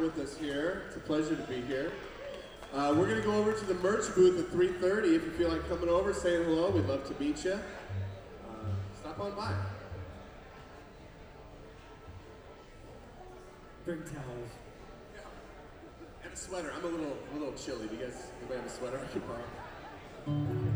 with us here. It's a pleasure to be here. We're going to go over to the merch booth at 3:30. If you feel like coming over, saying hello, we'd love to meet you. Stop on by. Bring towels. Yeah. And a sweater. I'm a little chilly. Do you guys anybody have a sweater I can borrow?